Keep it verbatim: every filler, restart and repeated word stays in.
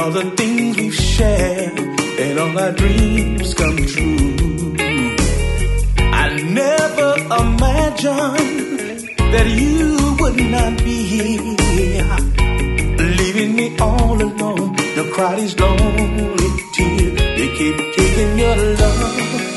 all the things we've shared and all our dreams come true. I never imagined that you would not be here, leaving me all alone. You cried these lonely tears, they keep taking your love